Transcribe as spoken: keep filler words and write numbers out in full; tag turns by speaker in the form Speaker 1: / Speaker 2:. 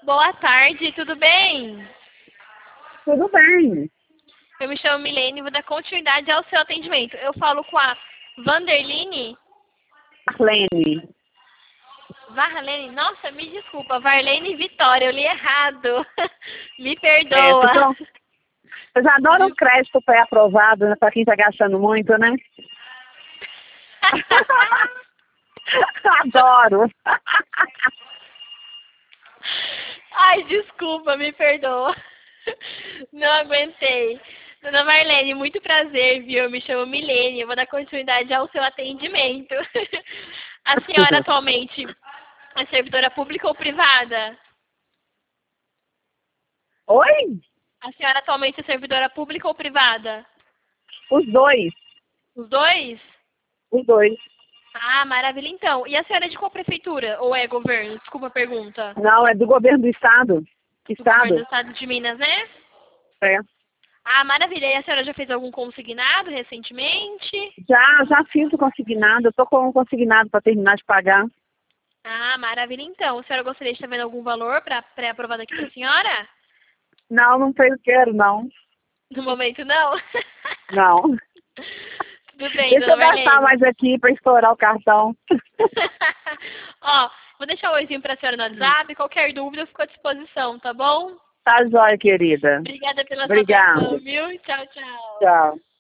Speaker 1: Boa tarde, tudo bem?
Speaker 2: Tudo bem.
Speaker 1: Eu me chamo Milene e vou dar continuidade ao seu atendimento. Eu falo com a Vanderline?
Speaker 2: Marlene.
Speaker 1: Varlene? Nossa, me desculpa, Varlene Vitória, eu li errado. Me
Speaker 2: É,
Speaker 1: perdoa.
Speaker 2: vocês, são- vocês adoram o crédito pré-aprovado, né, para quem está gastando muito, né? Adoro.
Speaker 1: Ai, desculpa, me perdoa. Não aguentei. Dona Marlene, muito prazer, viu? Eu me chamo Milene, eu vou dar continuidade ao seu atendimento. A senhora atualmente é servidora pública ou privada?
Speaker 2: Oi?
Speaker 1: A senhora atualmente é servidora pública ou privada?
Speaker 2: Os dois.
Speaker 1: Os dois?
Speaker 2: Os dois.
Speaker 1: Ah, maravilha então. E a senhora é de qual prefeitura? Ou é governo? Desculpa a pergunta.
Speaker 2: Não, é do governo do estado. Que
Speaker 1: Do governo do
Speaker 2: estado?
Speaker 1: estado de Minas, né?
Speaker 2: É.
Speaker 1: Ah, maravilha. E a senhora já fez algum consignado recentemente?
Speaker 2: Já, já fiz o consignado. Eu estou com o consignado para terminar de pagar.
Speaker 1: Ah, maravilha então. A senhora gostaria de estar vendo algum valor para pré-aprovado aqui para a senhora?
Speaker 2: Não, não sei o que quero, não.
Speaker 1: No momento não?
Speaker 2: Não.
Speaker 1: Tudo bem,
Speaker 2: Deixa
Speaker 1: dona
Speaker 2: eu gastar
Speaker 1: Marlene.
Speaker 2: mais aqui para estourar o cartão.
Speaker 1: Ó, vou deixar o oizinho para a senhora no WhatsApp. Qualquer dúvida eu fico à disposição, tá bom?
Speaker 2: Tá jóia, querida.
Speaker 1: Obrigada pela sua
Speaker 2: Obrigada.
Speaker 1: atenção, viu? Tchau, tchau.
Speaker 2: Tchau.